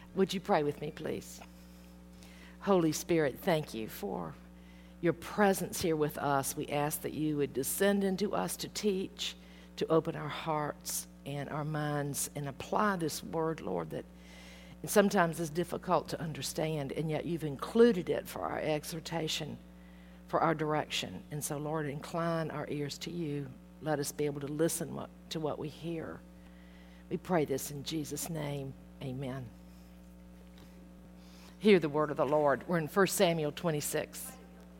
Would you pray with me, please? Holy Spirit, thank you for your presence here with us. We ask that you would descend into us to teach, to open our hearts and our minds and apply this word, Lord, that sometimes is difficult to understand, and yet you've included it for our exhortation, for our direction. And so, Lord, incline our ears to you. Let us be able to listen to what we hear. We pray this in Jesus' name. Amen. Hear the word of the Lord. We're in 1 Samuel 26.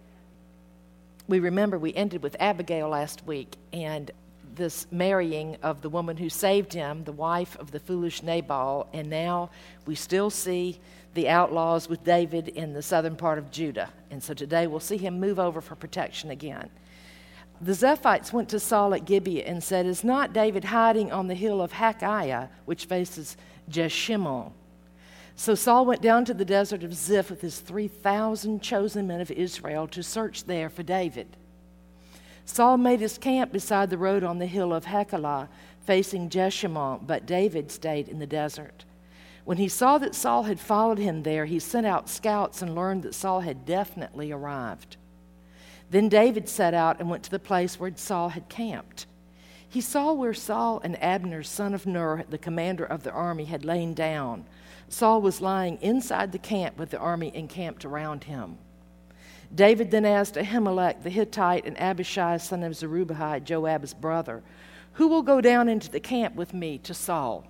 We remember we ended with Abigail last week and this marrying of the woman who saved him, the wife of the foolish Nabal, and now we still see the outlaws with David in the southern part of Judah. And so today we'll see him move over for protection again. The Ziphites went to Saul at Gibeah and said, "Is not David hiding on the hill of Hachiah, which faces Jeshimon?" So Saul went down to the desert of Ziph with his 3,000 chosen men of Israel to search there for David. Saul made his camp beside the road on the hill of Hachilah, facing Jeshimon, but David stayed in the desert. When he saw that Saul had followed him there, he sent out scouts and learned that Saul had definitely arrived. Then David set out and went to the place where Saul had camped. He saw where Saul and Abner, son of Ner, the commander of the army, had lain down. Saul was lying inside the camp with the army encamped around him. David then asked Ahimelech the Hittite and Abishai, son of Zerubbabel, Joab's brother, "Who will go down into the camp with me to Saul?"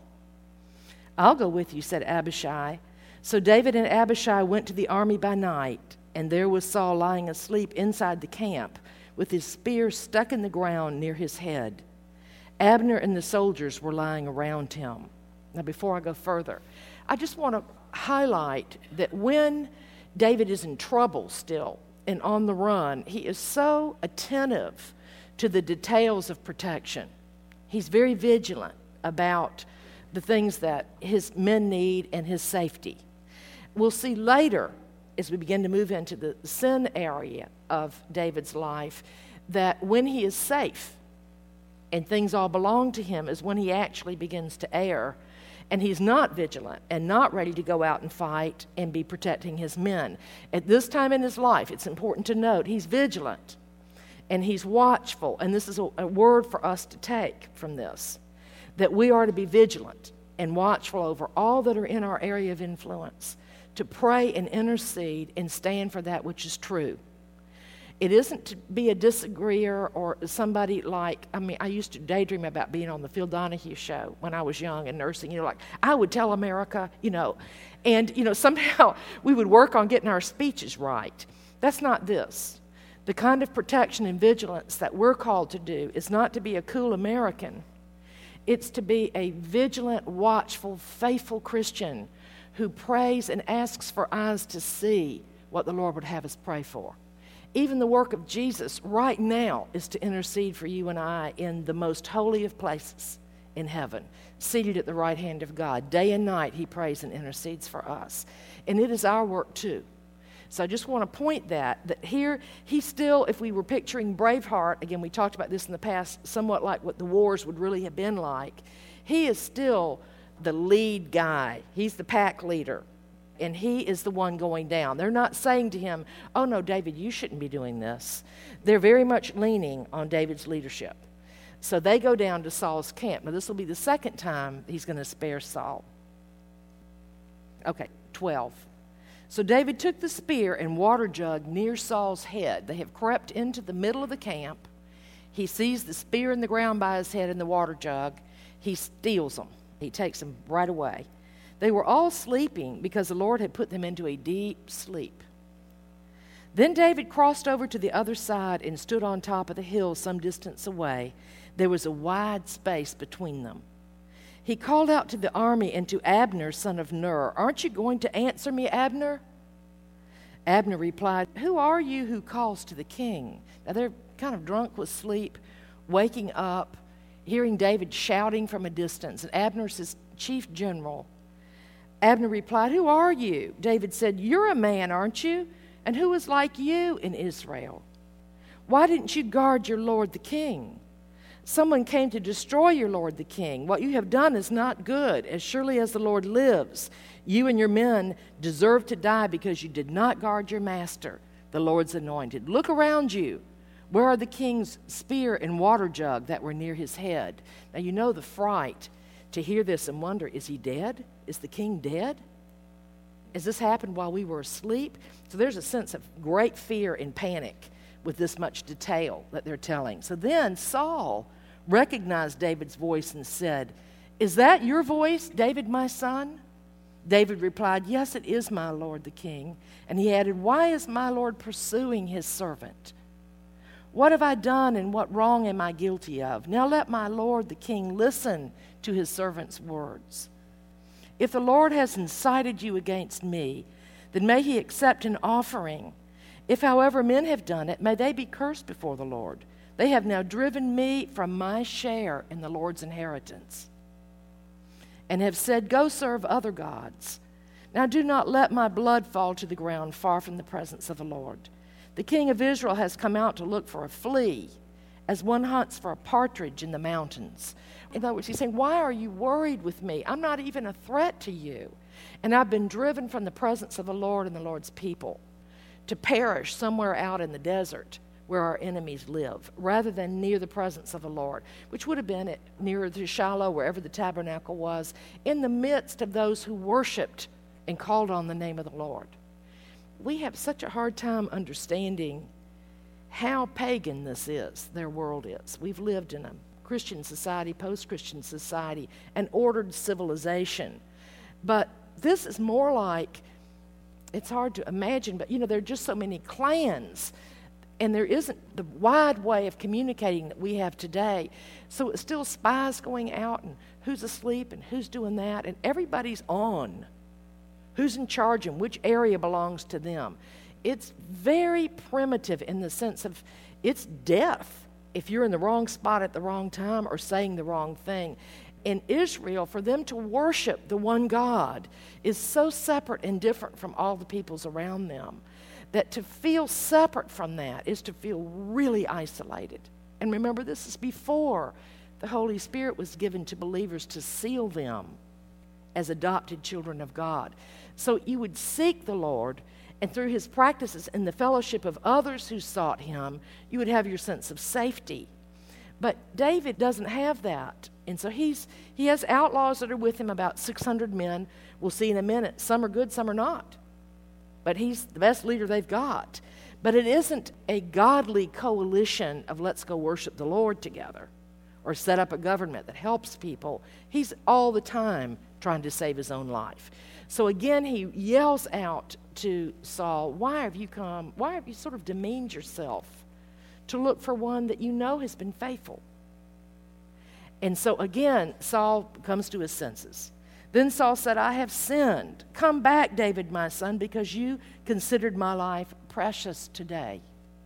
"I'll go with you," said Abishai. So David and Abishai went to the army by night, and there was Saul lying asleep inside the camp with his spear stuck in the ground near his head. Abner and the soldiers were lying around him. Now, before I go further, I just want to highlight that when David is in trouble still and on the run, he is so attentive to the details of protection. He's very vigilant about the things that his men need and his safety. We'll see later, as we begin to move into the sin area of David's life, that when he is safe and things all belong to him is when he actually begins to err. And he's not vigilant and not ready to go out and fight and be protecting his men. At this time in his life, it's important to note, he's vigilant and he's watchful. And this is a word for us to take from this, that we are to be vigilant and watchful over all that are in our area of influence, to pray and intercede and stand for that which is true. It isn't to be a disagreeer or somebody like, I used to daydream about being on the Phil Donahue show when I was young and nursing, like, I would tell America, and, somehow we would work on getting our speeches right. That's not this. The kind of protection and vigilance that we're called to do is not to be a cool American. It's to be a vigilant, watchful, faithful Christian who prays and asks for eyes to see what the Lord would have us pray for. Even the work of Jesus right now is to intercede for you and I in the most holy of places in heaven, seated at the right hand of God. Day and night he prays and intercedes for us. And it is our work too. So I just want to point that here he's still, if we were picturing Braveheart, again we talked about this in the past, somewhat like what the wars would really have been like, he is still the lead guy. He's the pack leader. And he is the one going down. They're not saying to him, "Oh no, David, you shouldn't be doing this." They're very much leaning on David's leadership. So they go down to Saul's camp. Now this will be the second time he's going to spare Saul. Okay, 12. So David took the spear and water jug near Saul's head. They have crept into the middle of the camp. He sees the spear in the ground by his head and the water jug. He steals them. He takes them right away. They were all sleeping because the Lord had put them into a deep sleep. Then David crossed over to the other side and stood on top of the hill some distance away. There was a wide space between them. He called out to the army and to Abner, son of Ner, "Aren't you going to answer me, Abner?" Abner replied, "Who are you who calls to the king?" Now they're kind of drunk with sleep, waking up, hearing David shouting from a distance. And Abner's his chief general. Abner replied, "Who are you?" David said, "You're a man, aren't you? And who is like you in Israel? Why didn't you guard your lord the king? Someone came to destroy your lord the king. What you have done is not good. As surely as the Lord lives, you and your men deserve to die because you did not guard your master, the Lord's anointed. Look around you. Where are the king's spear and water jug that were near his head? Now you know the fright to hear this and wonder, is he dead? Is the king dead? Has this happened while we were asleep? So there's a sense of great fear and panic with this much detail that they're telling. So then Saul recognized David's voice and said, "Is that your voice, David, my son?" David replied, "Yes, it is, my lord the king." And he added, "Why is my lord pursuing his servant? What have I done and what wrong am I guilty of? Now let my lord the king listen to his servant's words. If the Lord has incited you against me, then may he accept an offering. If, however, men have done it, may they be cursed before the Lord. They have now driven me from my share in the Lord's inheritance, and have said, 'Go serve other gods.' Now do not let my blood fall to the ground far from the presence of the Lord. The king of Israel has come out to look for a flea, as one hunts for a partridge in the mountains." In other words, he's saying, why are you worried with me? I'm not even a threat to you. And I've been driven from the presence of the Lord and the Lord's people to perish somewhere out in the desert where our enemies live, rather than near the presence of the Lord, which would have been nearer to Shiloh, wherever the tabernacle was, in the midst of those who worshiped and called on the name of the Lord. We have such a hard time understanding how pagan this is, their world is. We've lived in a Christian society, post-Christian society, an ordered civilization. But this is more like, it's hard to imagine, but there are just so many clans, and there isn't the wide way of communicating that we have today. So it's still spies going out, and who's asleep, and who's doing that, and everybody's on. Who's in charge and which area belongs to them. It's very primitive in the sense of it's death if you're in the wrong spot at the wrong time or saying the wrong thing. In Israel, for them to worship the one God is so separate and different from all the peoples around them that to feel separate from that is to feel really isolated. And remember, this is before the Holy Spirit was given to believers to seal them as adopted children of God. So you would seek the Lord, and through his practices and the fellowship of others who sought him, you would have your sense of safety. But David doesn't have that. And so he has outlaws that are with him, about 600 men. We'll see in a minute. Some are good, some are not. But he's the best leader they've got. But it isn't a godly coalition of let's go worship the Lord together or set up a government that helps people. He's all the time trying to save his own life. So again, he yells out to Saul, why have you come? Why have you sort of demeaned yourself to look for one that you know has been faithful? And so again, Saul comes to his senses. Then Saul said, I have sinned. Come back, David, my son, because you considered my life precious today.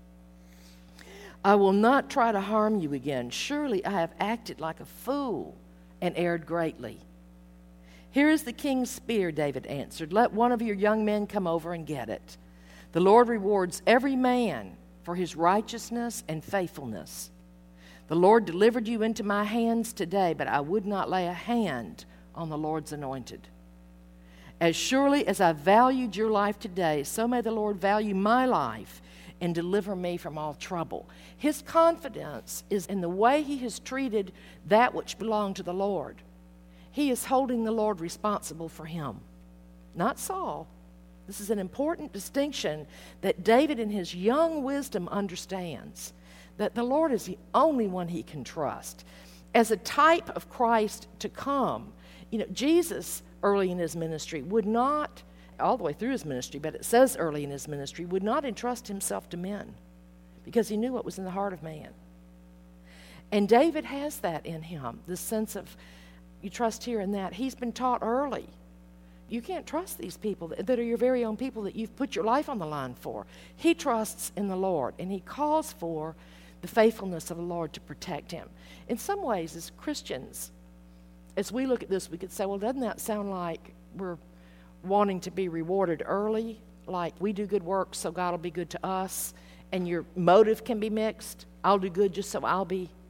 I will not try to harm you again. Surely I have acted like a fool and erred greatly. Here is the king's spear, David answered. Let one of your young men come over and get it. The Lord rewards every man for his righteousness and faithfulness. The Lord delivered you into my hands today, but I would not lay a hand on the Lord's anointed. As surely as I valued your life today, so may the Lord value my life and deliver me from all trouble. His confidence is in the way he has treated that which belonged to the Lord. He is holding the Lord responsible for him, not Saul. This is an important distinction that David in his young wisdom understands, that the Lord is the only one he can trust. As a type of Christ to come, Jesus early in his ministry would not, all the way through his ministry, but it says early in his ministry, would not entrust himself to men because he knew what was in the heart of man. And David has that in him, this sense of you trust here and that. He's been taught early. You can't trust these people that are your very own people that you've put your life on the line for. He trusts in the Lord, and he calls for the faithfulness of the Lord to protect him. In some ways, as Christians, as we look at this, we could say, well, doesn't that sound like we're wanting to be rewarded early? Like we do good work so God will be good to us, and your motive can be mixed. I'll do good just so I'll be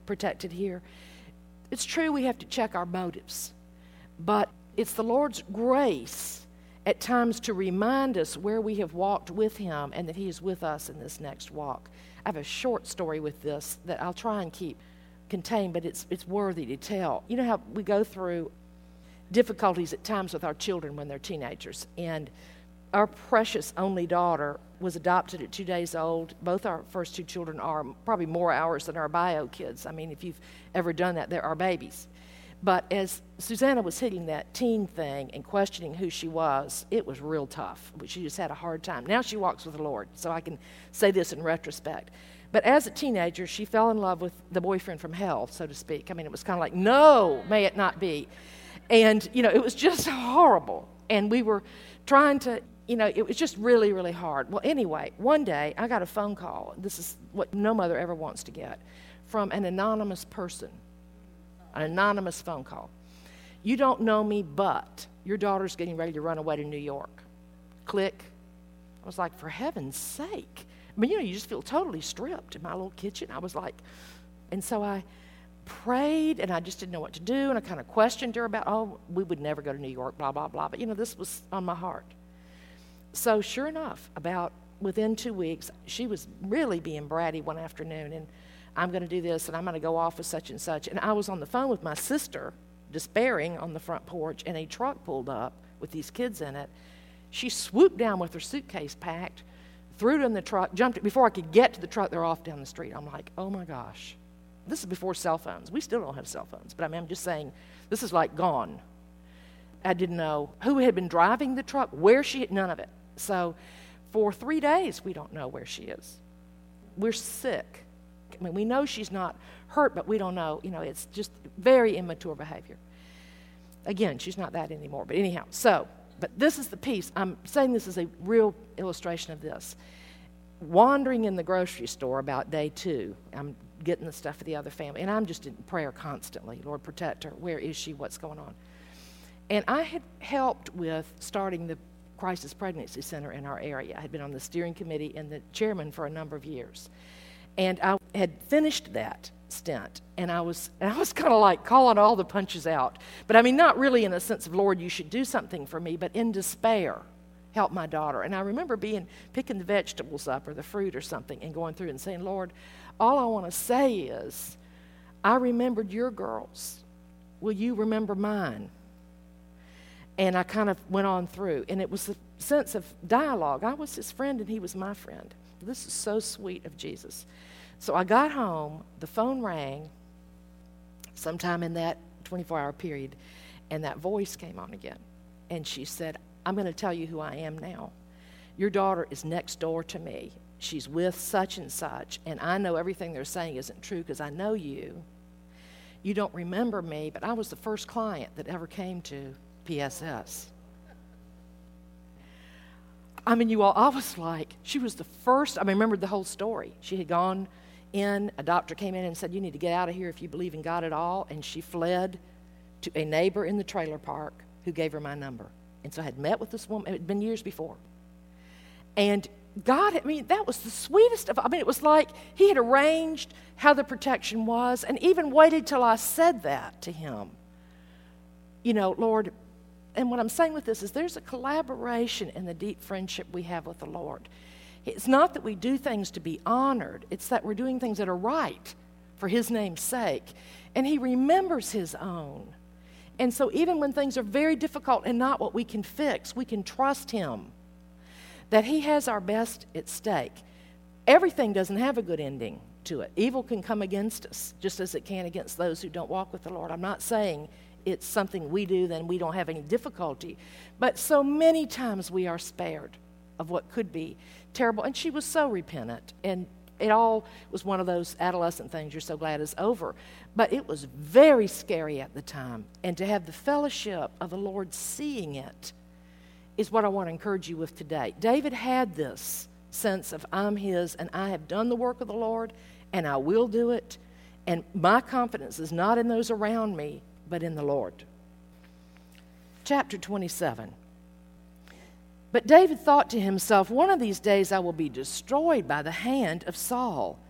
protected here. It's true we have to check our motives, but it's the Lord's grace at times to remind us where we have walked with Him and that He is with us in this next walk. I have a short story with this that I'll try and keep contained, but it's worthy to tell. You know how we go through difficulties at times with our children when they're teenagers, and our precious only daughter was adopted at 2 days old. Both our first two children are probably more ours than our bio kids. I mean, if you've ever done that, they're our babies. But as Susanna was hitting that teen thing and questioning who she was, it was real tough. She just had a hard time. Now she walks with the Lord, so I can say this in retrospect. But as a teenager, she fell in love with the boyfriend from hell, so to speak. I mean, it was kind of like, no, may it not be. And, it was just horrible. And we were trying to, it was just really, really hard. Well, anyway, one day I got a phone call. This is what no mother ever wants to get, from an anonymous person. An anonymous phone call. You don't know me, but your daughter's getting ready to run away to New York. Click. I was like, for heaven's sake. I mean, you just feel totally stripped in my little kitchen. I was like, and so I prayed, and I just didn't know what to do, and I kind of questioned her about, we would never go to New York, blah, blah, blah. But, this was on my heart. So sure enough, about within 2 weeks, she was really being bratty one afternoon, and I'm going to do this, and I'm going to go off with such and such. And I was on the phone with my sister, despairing on the front porch, and a truck pulled up with these kids in it. She swooped down with her suitcase packed, threw it in the truck, jumped it. Before I could get to the truck, they're off down the street. I'm like, oh my gosh. This is before cell phones. We still don't have cell phones, but I'm just saying, this is like gone. I didn't know who had been driving the truck, where she had, none of it. So for 3 days, we don't know where she is. We're sick. I mean, we know she's not hurt, but we don't know. It's just very immature behavior. Again, she's not that anymore. But anyhow, but this is the piece. I'm saying this is a real illustration of this. Wandering in the grocery store about day 2, I'm getting the stuff for the other family, and I'm just in prayer constantly. Lord, protect her. Where is she? What's going on? And I had helped with starting the Crisis Pregnancy Center in our area. I had been on the steering committee and the chairman for a number of years. And I had finished that stint, and I was kind of like calling all the punches out. But I mean, not really in a sense of, Lord, you should do something for me, but in despair, help my daughter. And I remember picking the vegetables up or the fruit or something and going through and saying, Lord, all I want to say is, I remembered your girls. Will you remember mine? And I kind of went on through, and it was a sense of dialogue. I was his friend, and he was my friend. This is so sweet of Jesus. So I got home, the phone rang sometime in that 24-hour period, and that voice came on again. And she said, I'm going to tell you who I am now. Your daughter is next door to me. She's with such and such, and I know everything they're saying isn't true because I know you. You don't remember me, but I was the first client that ever came to PSS. I mean, you all, I was like, she was the first. I remembered the whole story. She had gone in, a doctor came in and said, you need to get out of here if you believe in God at all. And she fled to a neighbor in the trailer park who gave her my number. And so I had met with this woman. It had been years before. And God, that was the sweetest of, it was like He had arranged how the protection was and even waited till I said that to Him. Lord, and what I'm saying with this is there's a collaboration in the deep friendship we have with the Lord. It's not that we do things to be honored. It's that we're doing things that are right for His name's sake. And He remembers His own. And so even when things are very difficult and not what we can fix, we can trust Him that He has our best at stake. Everything doesn't have a good ending to it. Evil can come against us just as it can against those who don't walk with the Lord. I'm not saying it's something we do, then we don't have any difficulty. But so many times we are spared of what could be terrible. And she was so repentant. And it all was one of those adolescent things you're so glad is over. But it was very scary at the time. And to have the fellowship of the Lord seeing it is what I want to encourage you with today. David had this sense of, I'm His, and I have done the work of the Lord, and I will do it. And my confidence is not in those around me, but in the Lord. Chapter 27. But David thought to himself, one of these days I will be destroyed by the hand of Saul.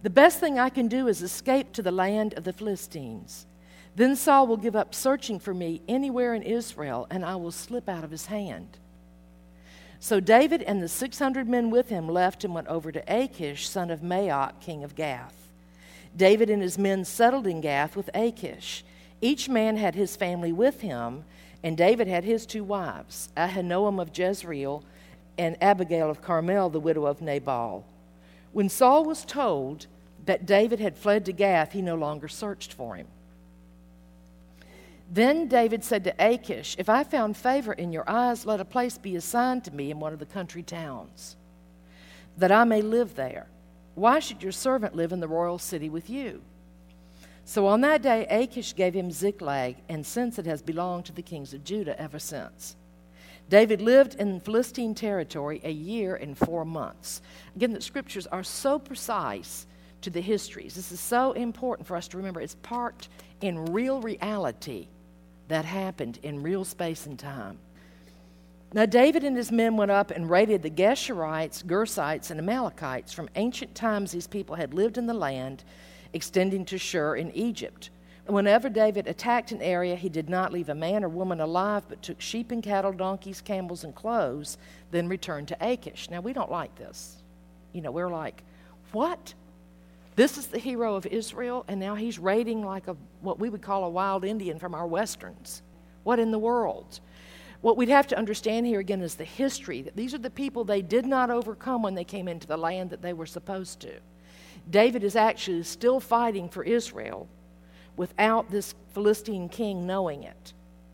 The best thing I can do is escape to the land of the Philistines. Then Saul will give up searching for me anywhere in Israel, and I will slip out of his hand." So David and the 600 men with him left and went over to Achish, son of Maoch, king of Gath. David and his men settled in Gath with Achish. Each man had his family with him, and David had his 2 wives, Ahinoam of Jezreel and Abigail of Carmel, the widow of Nabal. When Saul was told that David had fled to Gath, he no longer searched for him. Then David said to Achish, "If I found favor in your eyes, let a place be assigned to me in one of the country towns, that I may live there. Why should your servant live in the royal city with you?" So on that day Achish gave him Ziklag, and since it has belonged to the kings of Judah ever since. David lived in Philistine territory 1 year and 4 months. Again, the scriptures are so precise to the histories. This is so important for us to remember. It's parked in real reality that happened in real space and time. Now David and his men went up and raided the Geshurites, Gersites, and Amalekites. From ancient times these people had lived in the land extending to Shur in Egypt. Whenever David attacked an area, he did not leave a man or woman alive, but took sheep and cattle, donkeys, camels, and clothes, then returned to Achish. Now we don't like this. We're like, what? This is the hero of Israel, and now he's raiding like what we would call a wild Indian from our westerns. What in the world? What we'd have to understand here again is the history, that these are the people they did not overcome when they came into the land that they were supposed to. David is actually still fighting for Israel without this Philistine king knowing it.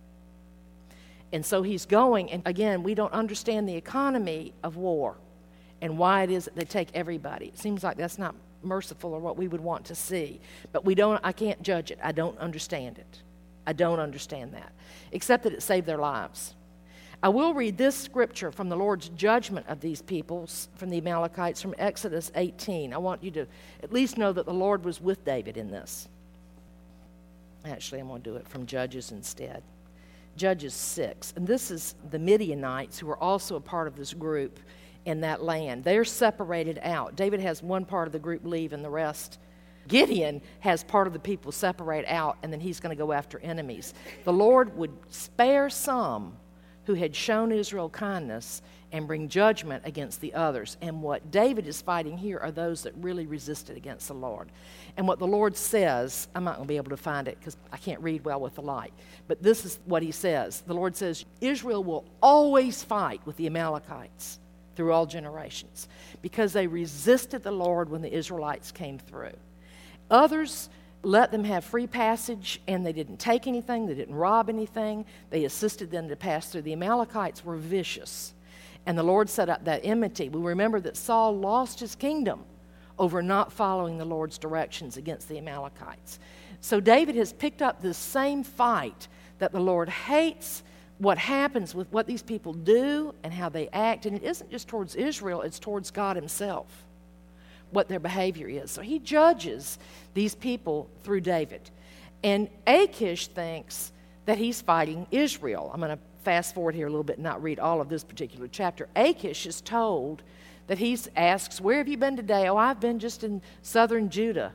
And so he's going, and again, we don't understand the economy of war and why it is that they take everybody. It seems like that's not merciful or what we would want to see. But I can't judge it. I don't understand it. I don't understand that, except that it saved their lives. I will read this scripture from the Lord's judgment of these peoples, from the Amalekites, from Exodus 18. I want you to at least know that the Lord was with David in this. Actually, I'm going to do it from Judges instead. Judges 6. And this is the Midianites, who are also a part of this group in that land. They're separated out. David has one part of the group leave and the rest. Gideon has part of the people separate out, and then he's going to go after enemies. The Lord would spare some who had shown Israel kindness and bring judgment against the others. And what David is fighting here are those that really resisted against the Lord. And what the Lord says, I'm not going to be able to find it because I can't read well with the light, but this is what he says. The Lord says, Israel will always fight with the Amalekites through all generations because they resisted the Lord when the Israelites came through. Others let them have free passage, and they didn't take anything, they didn't rob anything, they assisted them to pass through. The Amalekites were vicious, and the Lord set up that enmity. We remember that Saul lost his kingdom over not following the Lord's directions against the Amalekites. So David has picked up this same fight that the Lord hates, what happens with what these people do and how they act, and it isn't just towards Israel, it's towards God himself, what their behavior is. So he judges these people through David. And Achish thinks that he's fighting Israel. I'm going to fast forward here a little bit and not read all of this particular chapter. Achish is told that he asks, "Where have you been today?" "Oh, I've been just in southern Judah,"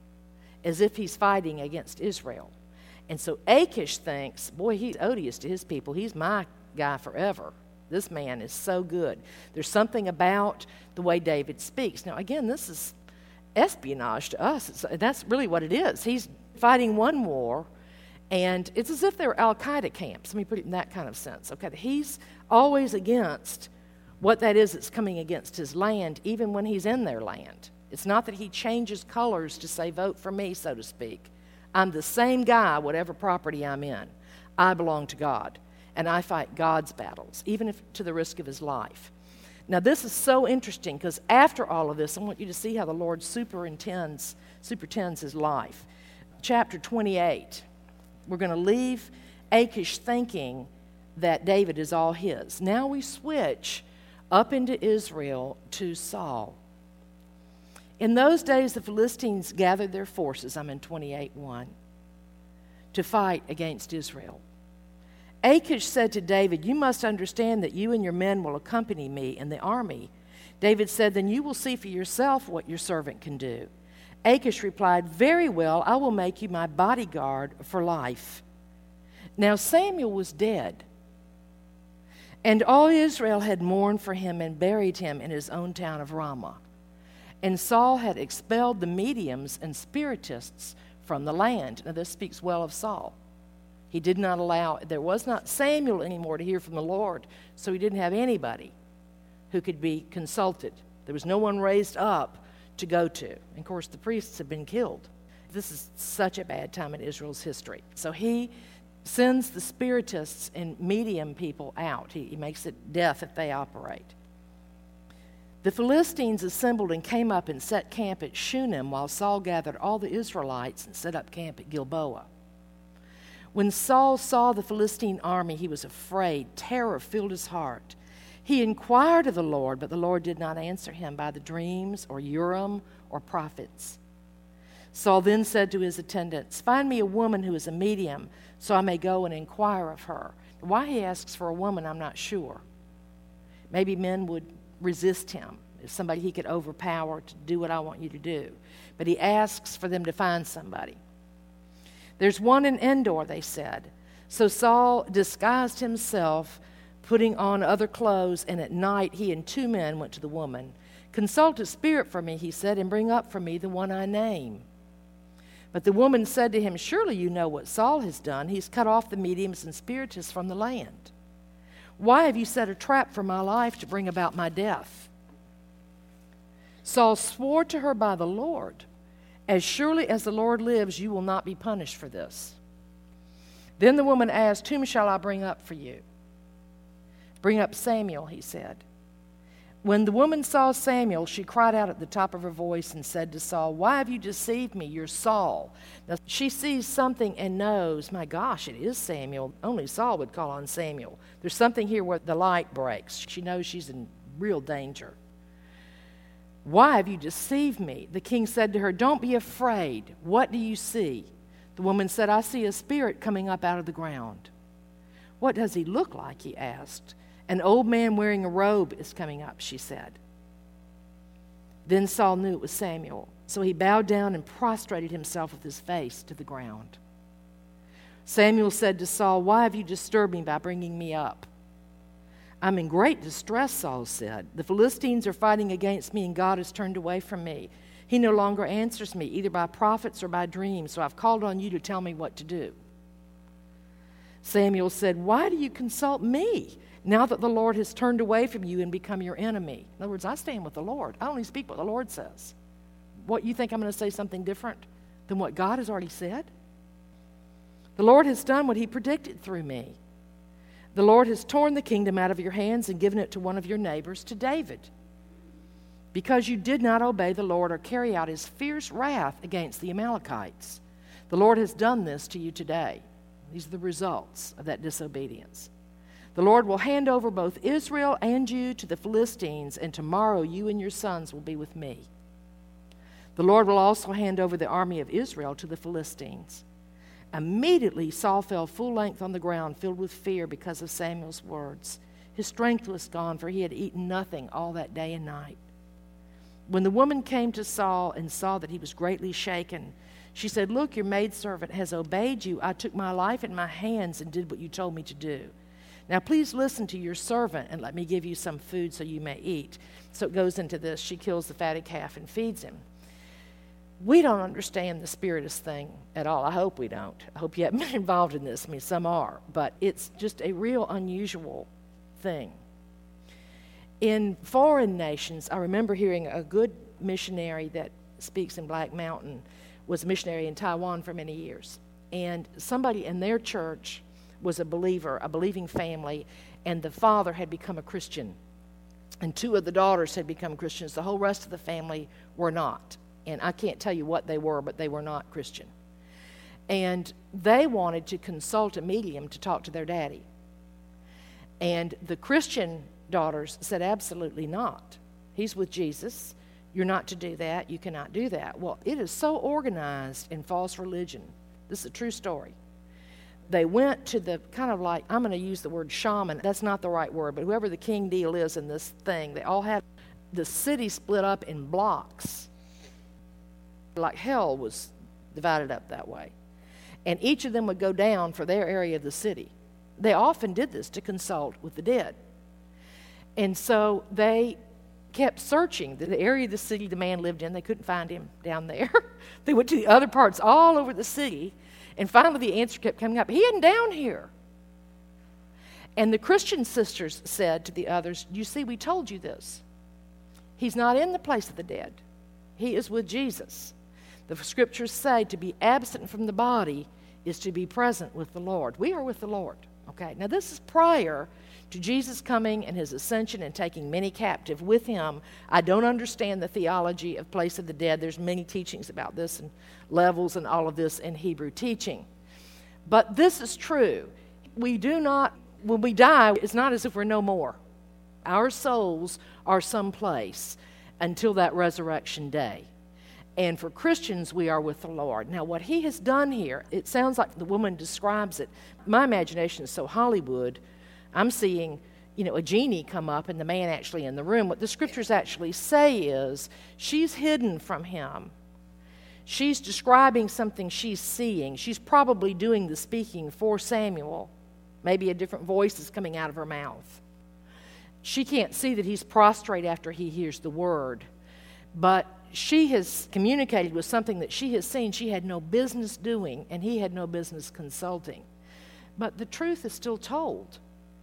as if he's fighting against Israel. And so Achish thinks, boy, he's odious to his people. He's my guy forever. This man is so good. There's something about the way David speaks. Now, again, this is espionage to us. That's really what it is. He's fighting one war, and it's as if they're Al-Qaeda camps. Let me put it in that kind of sense. Okay, he's always against what that is that's coming against his land, even when he's in their land. It's not that he changes colors to say, vote for me, so to speak. I'm the same guy, whatever property I'm in. I belong to God, and I fight God's battles, even if to the risk of his life. Now, this is so interesting because after all of this, I want you to see how the Lord superintends his life. Chapter 28, we're going to leave Achish thinking that David is all his. Now we switch up into Israel to Saul. In those days, the Philistines gathered their forces, I'm in 28:1, to fight against Israel. Achish said to David, "You must understand that you and your men will accompany me in the army." David said, "Then you will see for yourself what your servant can do." Achish replied, "Very well, I will make you my bodyguard for life." Now Samuel was dead, and all Israel had mourned for him and buried him in his own town of Ramah. And Saul had expelled the mediums and spiritists from the land. Now this speaks well of Saul. He did not allow, there was not Samuel anymore to hear from the Lord, so he didn't have anybody who could be consulted. There was no one raised up to go to. And of course, the priests had been killed. This is such a bad time in Israel's history. So he sends the spiritists and medium people out. He makes it death if they operate. The Philistines assembled and came up and set camp at Shunem, while Saul gathered all the Israelites and set up camp at Gilboa. When Saul saw the Philistine army, he was afraid. Terror filled his heart. He inquired of the Lord, but the Lord did not answer him by the dreams or Urim or prophets. Saul then said to his attendants, "Find me a woman who is a medium, so I may go and inquire of her." Why he asks for a woman, I'm not sure. Maybe men would resist him. If somebody he could overpower to do what I want you to do. But he asks for them to find somebody. "There's one in Endor," they said. So Saul disguised himself, putting on other clothes, and at night he and 2 men went to the woman. "Consult a spirit for me," he said, "and bring up for me the one I name." But the woman said to him, "Surely you know what Saul has done. He's cut off the mediums and spiritists from the land. Why have you set a trap for my life to bring about my death?" Saul swore to her by the Lord, "As surely as the Lord lives, you will not be punished for this." Then the woman asked, "Whom shall I bring up for you?" "Bring up Samuel," he said. When the woman saw Samuel, she cried out at the top of her voice and said to Saul, "Why have you deceived me? You're Saul." Now she sees something and knows, my gosh, it is Samuel. Only Saul would call on Samuel. There's something here where the light breaks. She knows she's in real danger. "Why have you deceived me?" The king said to her, "Don't be afraid. What do you see?" The woman said, "I see a spirit coming up out of the ground." "What does he look like?" he asked. "An old man wearing a robe is coming up," she said. Then Saul knew it was Samuel, so he bowed down and prostrated himself with his face to the ground. Samuel said to Saul, "Why have you disturbed me by bringing me up?" "I'm in great distress," Saul said. "The Philistines are fighting against me, and God has turned away from me. He no longer answers me, either by prophets or by dreams, so I've called on you to tell me what to do." Samuel said, "Why do you consult me, now that the Lord has turned away from you and become your enemy?" In other words, I stand with the Lord. I only speak what the Lord says. What, you think I'm going to say something different than what God has already said? "The Lord has done what he predicted through me. The Lord has torn the kingdom out of your hands and given it to one of your neighbors, to David. Because you did not obey the Lord or carry out his fierce wrath against the Amalekites. The Lord has done this to you today." These are the results of that disobedience. "The Lord will hand over both Israel and you to the Philistines, and tomorrow you and your sons will be with me. The Lord will also hand over the army of Israel to the Philistines." Immediately Saul fell full length on the ground, filled with fear because of Samuel's words. His strength was gone, for he had eaten nothing all that day and night. When the woman came to Saul and saw that he was greatly shaken, she said, "Look, your maidservant has obeyed you. I took my life in my hands and did what you told me to do. Now please listen to your servant and let me give you some food so you may eat." So it goes into this. She kills the fatted calf and feeds him. We don't understand the spiritist thing at all. I hope we don't. I hope you haven't been involved in this. I mean, some are. But it's just a real unusual thing. In foreign nations, I remember hearing a good missionary that speaks in Black Mountain was a missionary in Taiwan for many years. And somebody in their church was a believer, a believing family, and the father had become a Christian. And 2 of the daughters had become Christians. The whole rest of the family were not. And I can't tell you what they were, but they were not Christian. And they wanted to consult a medium to talk to their daddy. And the Christian daughters said, "Absolutely not. He's with Jesus. You're not to do that. You cannot do that." Well, it is so organized in false religion. This is a true story. They went to the kind of like, I'm going to use the word shaman. That's not the right word, but whoever the king deal is in this thing, they all had the city split up in blocks. like hell was divided up that way. And each of them would go down for their area of the city. They often did this to consult with the dead. And so they kept searching the area of the city the man lived in. They couldn't find him down there. They went to the other parts all over the city. And finally the answer kept coming up, he isn't down here. And the Christian sisters said to the others, you see, we told you this. He's not in the place of the dead. He is with Jesus. The scriptures say to be absent from the body is to be present with the Lord. We are with the Lord. Okay, now this is prior to Jesus coming and his ascension and taking many captive with him. I don't understand the theology of place of the dead. There's many teachings about this and levels and all of this in Hebrew teaching. But this is true. We do not, when we die, it's not as if we're no more. Our souls are someplace until that resurrection day. And for Christians, we are with the Lord. Now, what he has done here, it sounds like the woman describes it. My imagination is so Hollywood. I'm seeing, a genie come up and the man actually in the room. What the scriptures actually say is she's hidden from him. She's describing something she's seeing. She's probably doing the speaking for Samuel. Maybe a different voice is coming out of her mouth. She can't see that he's prostrate after he hears the word. But she has communicated with something that she has seen she had no business doing, and he had no business consulting. But the truth is still told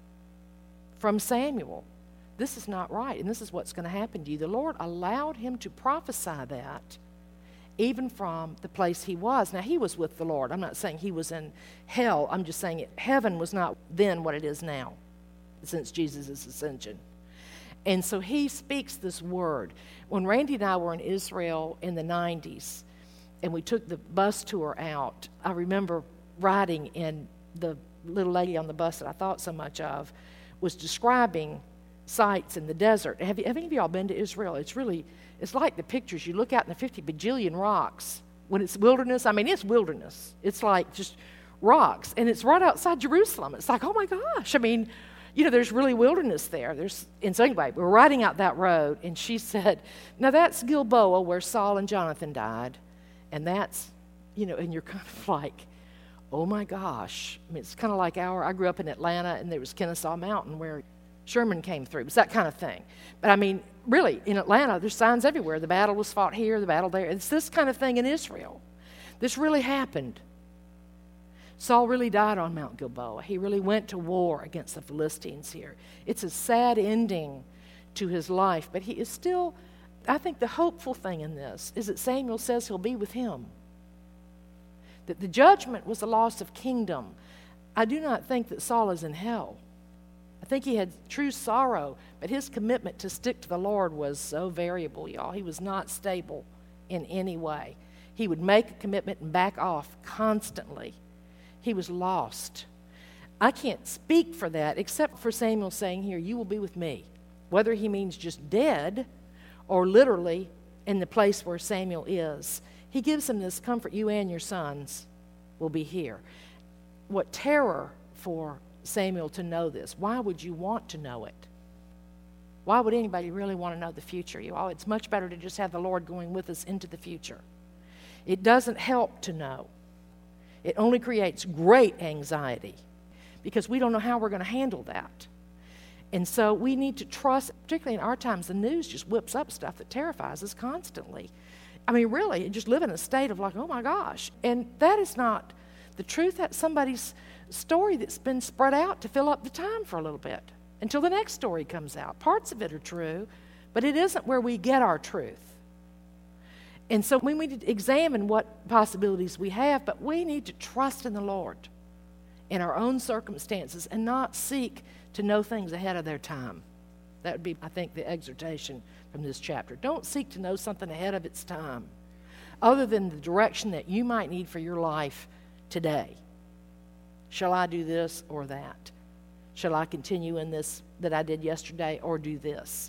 from Samuel. This is not right, and this is what's going to happen to you. The Lord allowed him to prophesy that even from the place he was. Now, he was with the Lord. I'm not saying he was in hell. I'm just saying heaven was not then what it is now since Jesus' ascension. And so he speaks this word. When Randy and I were in Israel in the 90s, and we took the bus tour out, I remember riding, and the little lady on the bus that I thought so much of was describing sights in the desert. Have any of y'all been to Israel? It's like the pictures. You look out in the 50 bajillion rocks. When it's wilderness, it's wilderness. It's like just rocks. And it's right outside Jerusalem. It's like, oh my gosh. There's really wilderness there. And so anyway, we're riding out that road, and she said, now that's Gilboa where Saul and Jonathan died. And that's, and you're kind of like, oh my gosh. It's kind of like I grew up in Atlanta, and there was Kennesaw Mountain where Sherman came through. It's that kind of thing. But really, in Atlanta, there's signs everywhere. The battle was fought here, the battle there. It's this kind of thing in Israel. This really happened. Saul really died on Mount Gilboa. He really went to war against the Philistines here. It's a sad ending to his life, but he is still, I think the hopeful thing in this is that Samuel says he'll be with him. That the judgment was the loss of kingdom. I do not think that Saul is in hell. I think he had true sorrow, but his commitment to stick to the Lord was so variable, y'all. He was not stable in any way. He would make a commitment and back off constantly. He was lost. I can't speak for that except for Samuel saying here, you will be with me. Whether he means just dead or literally in the place where Samuel is. He gives him this comfort, you and your sons will be here. What terror for Samuel to know this. Why would you want to know it? Why would anybody really want to know the future? It's much better to just have the Lord going with us into the future. It doesn't help to know. It only creates great anxiety because we don't know how we're going to handle that. And so we need to trust, particularly in our times, the news just whips up stuff that terrifies us constantly. Really, just live in a state of like, oh my gosh. And that is not the truth. That's somebody's story that's been spread out to fill up the time for a little bit until the next story comes out. Parts of it are true, but it isn't where we get our truth. And so we need to examine what possibilities we have, but we need to trust in the Lord in our own circumstances and not seek to know things ahead of their time. That would be, I think, the exhortation from this chapter. Don't seek to know something ahead of its time other than the direction that you might need for your life today. Shall I do this or that? Shall I continue in this that I did yesterday or do this?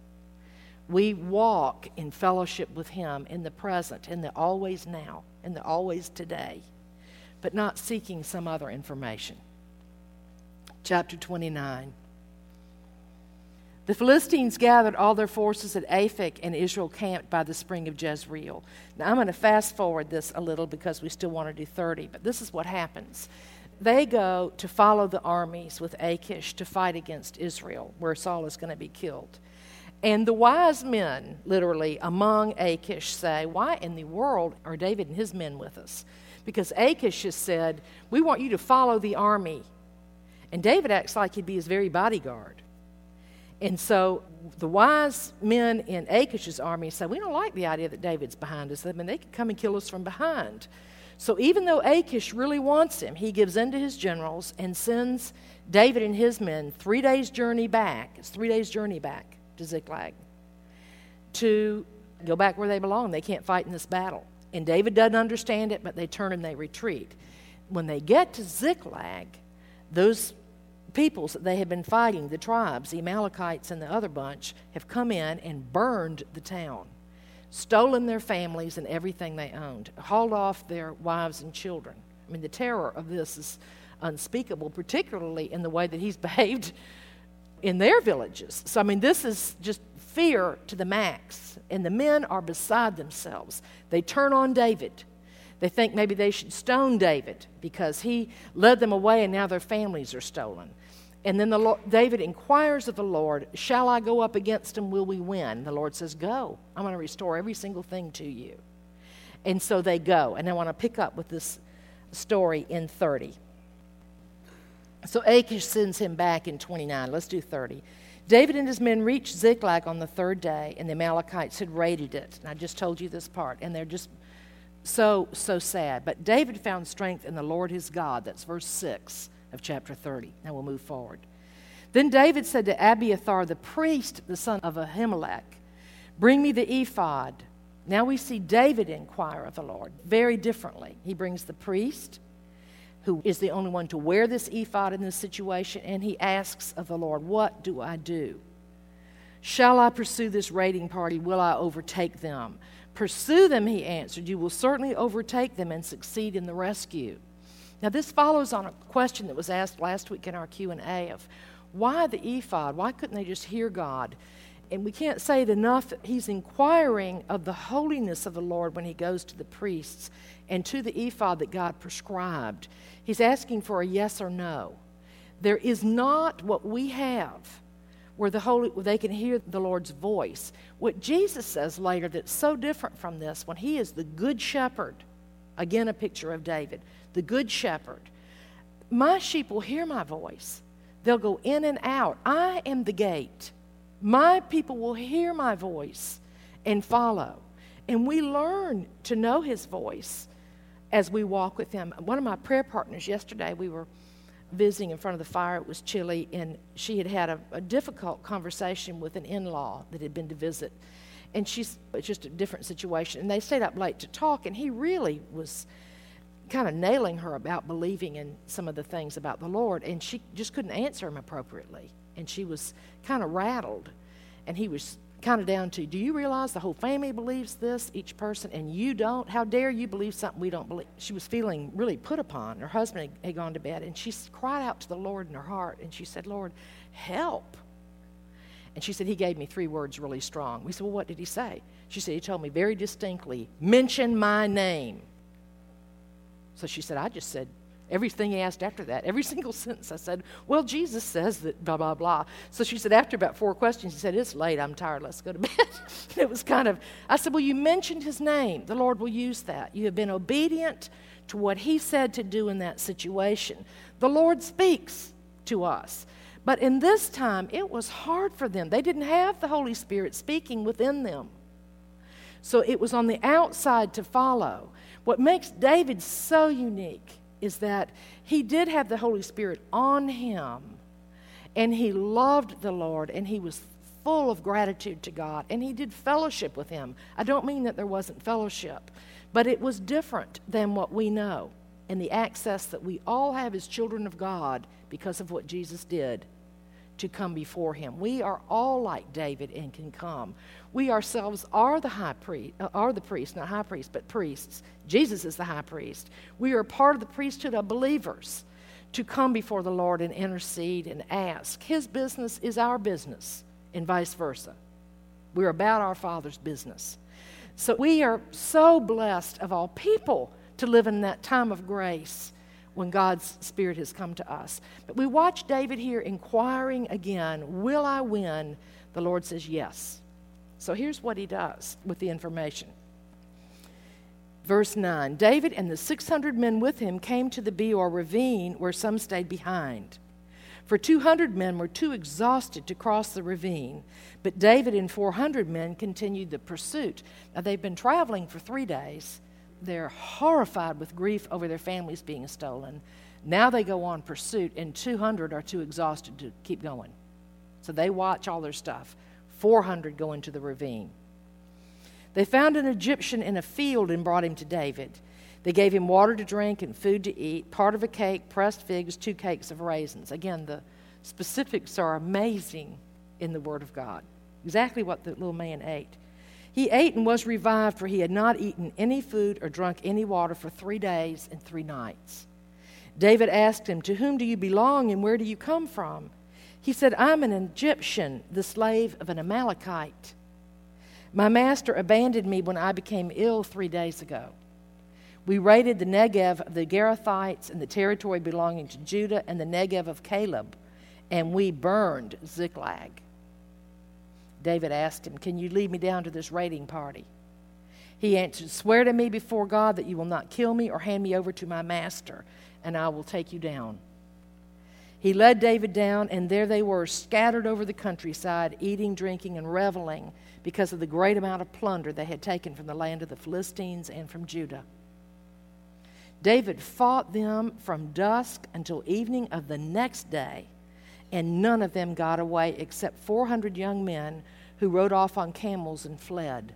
We walk in fellowship with him in the present, in the always now, in the always today, but not seeking some other information. Chapter 29. The Philistines gathered all their forces at Aphek, and Israel camped by the spring of Jezreel. Now, I'm going to fast forward this a little because we still want to do 30, but this is what happens. They go to follow the armies with Achish to fight against Israel, where Saul is going to be killed. And the wise men, literally, among Achish say, why in the world are David and his men with us? Because Achish has said, we want you to follow the army. And David acts like he'd be his very bodyguard. And so the wise men in Achish's army say, we don't like the idea that David's behind us. I mean, they could come and kill us from behind. So even though Achish really wants him, he gives in to his generals and sends David and his men 3 days' journey back. It's 3 days' journey back to Ziklag to go back where they belong. They can't fight in this battle. And David doesn't understand it, but they turn and they retreat. When they get to Ziklag, those peoples that they had been fighting, the tribes, the Amalekites and the other bunch, have come in and burned the town, stolen their families and everything they owned, hauled off their wives and children. I mean, the terror of this is unspeakable, particularly in the way that he's behaved in their villages. So, I mean, this is just fear to the max, and the men are beside themselves. They turn on David. They think maybe they should stone David because he led them away and now their families are stolen. And then David inquires of the Lord, shall I go up against him? Will we win? The Lord says, go. I'm going to restore every single thing to you. And so they go. And I want to pick up with this story in 30. So Achish sends him back in 29. Let's do 30. David and his men reached Ziklag on the 3rd day, and the Amalekites had raided it. And I just told you this part, and they're just so sad. But David found strength in the Lord his God. That's verse 6 of chapter 30. Now we'll move forward. Then David said to Abiathar the priest, the son of Ahimelech, bring me the ephod. Now we see David inquire of the Lord very differently. He brings the priest, who is the only one to wear this ephod in this situation, and he asks of the Lord, what do I do? Shall I pursue this raiding party? Will I overtake them? Pursue them, he answered. You will certainly overtake them and succeed in the rescue. Now this follows on a question that was asked last week in our Q&A of why the ephod? Why couldn't they just hear God? And we can't say it enough that he's inquiring of the holiness of the Lord when he goes to the priests and to the ephod that God prescribed. He's asking for a yes or no. There is not what we have where they can hear the Lord's voice. What Jesus says later that's so different from this, when he is the good shepherd, again a picture of David, the good shepherd, my sheep will hear my voice. They'll go in and out. I am the gate. My people will hear my voice and follow. And we learn to know his voice as we walk with him. One of my prayer partners yesterday, we were visiting in front of the fire. It was chilly, and she had had a difficult conversation with an in-law that had been to visit. And it's just a different situation. And they stayed up late to talk, and he really was kind of nailing her about believing in some of the things about the Lord. And she just couldn't answer him appropriately. And she was kind of rattled. And he was kind of down to, do you realize the whole family believes this, each person, and you don't? How dare you believe something we don't believe? She was feeling really put upon. Her husband had gone to bed, and she cried out to the Lord in her heart, and she said, Lord, help. And she said, he gave me 3 words really strong. We said, well, what did he say? She said, he told me very distinctly, mention my name. So she said, I just said everything he asked after that. Every single sentence I said, well, Jesus says that blah, blah, blah. So she said, after about 4 questions, he said, it's late, I'm tired, let's go to bed. It was kind of, I said, well, you mentioned his name. The Lord will use that. You have been obedient to what he said to do in that situation. The Lord speaks to us. But in this time, it was hard for them. They didn't have the Holy Spirit speaking within them. So it was on the outside to follow. What makes David so unique is that he did have the Holy Spirit on him, and he loved the Lord, and he was full of gratitude to God, and he did fellowship with him. I don't mean that there wasn't fellowship, but it was different than what we know and the access that we all have as children of God because of what Jesus did to come before him. We are all like David and can come. We ourselves are the high priest, are the priests, not high priests, but priests. Jesus is the high priest. We are part of the priesthood of believers to come before the Lord and intercede and ask. His business is our business, and vice versa. We're about our Father's business. So we are so blessed of all people to live in that time of grace when God's Spirit has come to us. But we watch David here inquiring again, will I win? The Lord says yes. So here's what he does with the information. Verse 9, David and the 600 men with him came to the Beor ravine where some stayed behind. For 200 men were too exhausted to cross the ravine, but David and 400 men continued the pursuit. Now they've been traveling for 3 days. They're horrified with grief over their families being stolen. Now they go on pursuit, and 200 are too exhausted to keep going. So they watch all their stuff. 400 go into the ravine. They found an Egyptian in a field and brought him to David. They gave him water to drink and food to eat, part of a cake, pressed figs, 2 cakes of raisins. Again, the specifics are amazing in the Word of God. Exactly what the little man ate. He ate and was revived, for he had not eaten any food or drunk any water for 3 days and 3 nights. David asked him, to whom do you belong and where do you come from? He said, I'm an Egyptian, the slave of an Amalekite. My master abandoned me when I became ill 3 days ago. We raided the Negev of the Gerathites and the territory belonging to Judah and the Negev of Caleb, and we burned Ziklag. David asked him, can you lead me down to this raiding party? He answered, swear to me before God that you will not kill me or hand me over to my master, and I will take you down. He led David down, and there they were, scattered over the countryside, eating, drinking, and reveling because of the great amount of plunder they had taken from the land of the Philistines and from Judah. David fought them from dusk until evening of the next day, and none of them got away except 400 young men who rode off on camels and fled.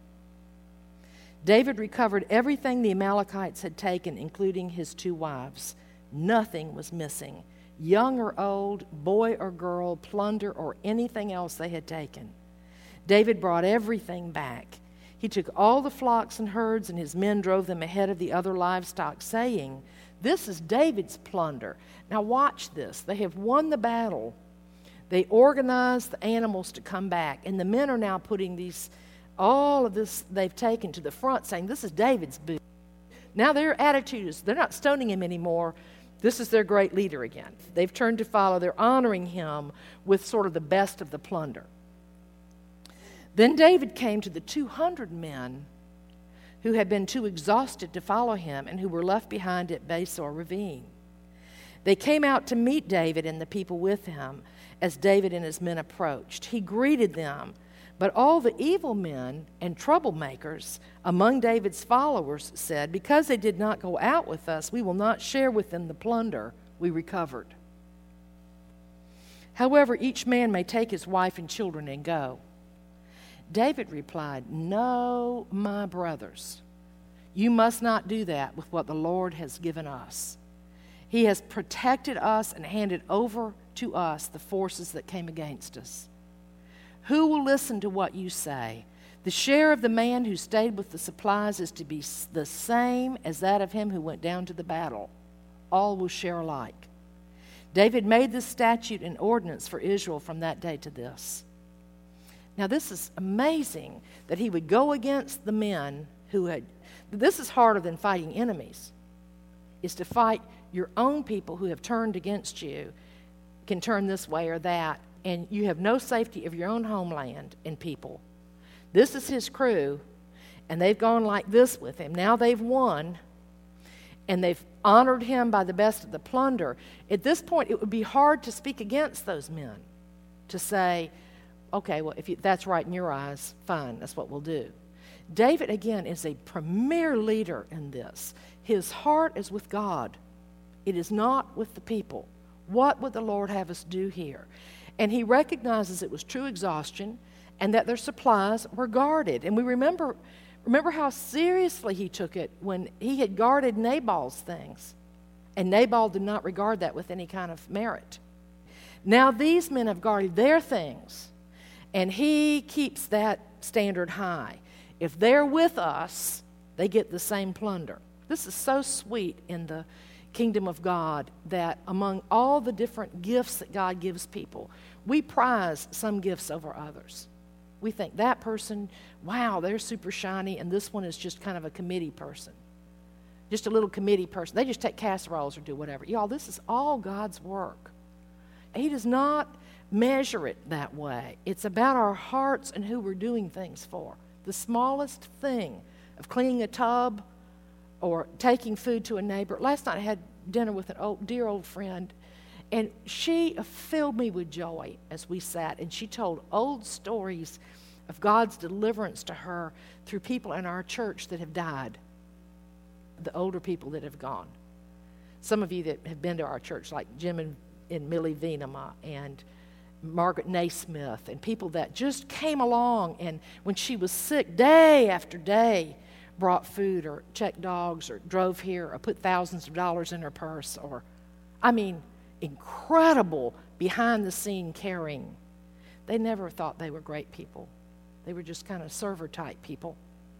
David recovered everything the Amalekites had taken, including his 2 wives. Nothing was missing, young or old, boy or girl, plunder, or anything else they had taken. David brought everything back. He took all the flocks and herds, and his men drove them ahead of the other livestock, saying, this is David's plunder. Now watch this. They have won the battle. They organized the animals to come back, and the men are now putting all of this they've taken to the front, saying, this is David's booty. Now their attitude is, they're not stoning him anymore. This is their great leader again. They've turned to follow. They're honoring him with sort of the best of the plunder. Then David came to the 200 men who had been too exhausted to follow him and who were left behind at Besor ravine. They came out to meet David and the people with him as David and his men approached. He greeted them, but all the evil men and troublemakers among David's followers said, because they did not go out with us, we will not share with them the plunder we recovered. However, each man may take his wife and children and go. David replied, no, my brothers, you must not do that with what the Lord has given us. He has protected us and handed over to us the forces that came against us. Who will listen to what you say? The share of the man who stayed with the supplies is to be the same as that of him who went down to the battle. All will share alike. David made this statute and ordinance for Israel from that day to this. Now, this is amazing that he would go against the men who had... This is harder than fighting enemies, is to fight your own people who have turned against you, can turn this way or that, and you have no safety of your own homeland and people. This is his crew, and they've gone like this with him. Now they've won, and they've honored him by the best of the plunder. At this point, it would be hard to speak against those men, to say, okay, well, if that's right in your eyes, fine, that's what we'll do. David, again, is a premier leader in this. His heart is with God. It is not with the people. What would the Lord have us do here? And he recognizes it was true exhaustion and that their supplies were guarded. And we remember how seriously he took it when he had guarded Nabal's things. And Nabal did not regard that with any kind of merit. Now these men have guarded their things. And he keeps that standard high. If they're with us, they get the same plunder. This is so sweet in the kingdom of God that among all the different gifts that God gives people, we prize some gifts over others. We think that person, wow, they're super shiny, and this one is just kind of a committee person. Just a little committee person. They just take casseroles or do whatever. Y'all, this is all God's work. He does not measure it that way. It's about our hearts and who we're doing things for. The smallest thing of cleaning a tub or taking food to a neighbor. Last night I had dinner with an dear old friend, and she filled me with joy as we sat, and she told old stories of God's deliverance to her through people in our church that have died, the older people that have gone. Some of you that have been to our church, like Jim and Millie Venema and Margaret Naismith, and people that just came along, and when she was sick, day after day, brought food or checked dogs or drove here or put thousands of dollars in her purse, or, I mean, incredible behind-the-scene caring. They never thought they were great people. They were just kind of server-type people.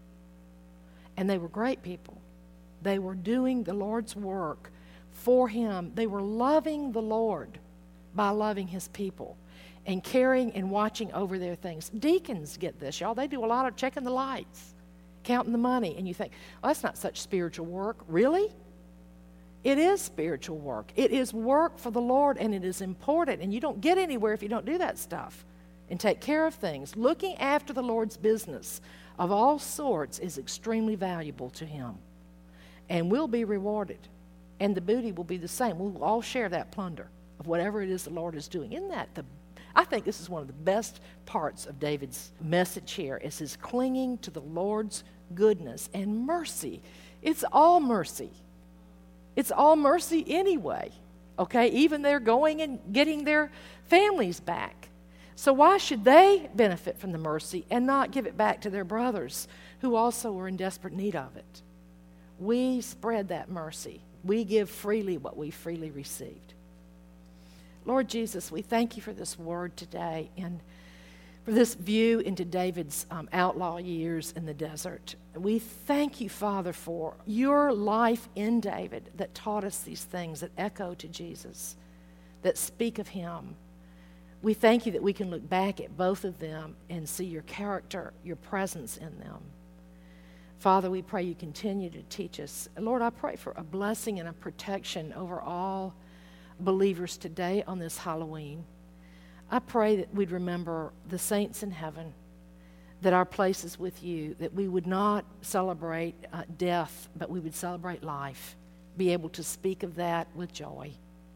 And they were great people. They were doing the Lord's work for Him. They were loving the Lord by loving His people and caring and watching over their things. Deacons get this, y'all. They do a lot of checking the lights, counting the money. And you think, oh, that's not such spiritual work. Really? It is spiritual work. It is work for the Lord, and it is important. And you don't get anywhere if you don't do that stuff and take care of things. Looking after the Lord's business of all sorts is extremely valuable to Him. And we'll be rewarded. And the booty will be the same. We'll all share that plunder of whatever it is the Lord is doing. Isn't that I think this is one of the best parts of David's message here, is his clinging to the Lord's goodness and mercy. It's all mercy. It's all mercy anyway, okay? Even they're going and getting their families back. So why should they benefit from the mercy and not give it back to their brothers who also were in desperate need of it? We spread that mercy. We give freely what we freely received. Lord Jesus, we thank you for this word today and for this view into David's outlaw years in the desert. We thank you, Father, for your life in David that taught us these things that echo to Jesus, that speak of him. We thank you that we can look back at both of them and see your character, your presence in them. Father, we pray you continue to teach us. Lord, I pray for a blessing and a protection over all believers today on this Halloween. I pray that we'd remember the saints in heaven, that our place is with you, that we would not celebrate death, but we would celebrate life, be able to speak of that with joy.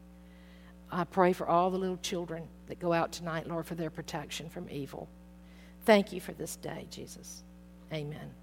I pray for all the little children that go out tonight, Lord, for their protection from evil. Thank you for this day, Jesus. Amen.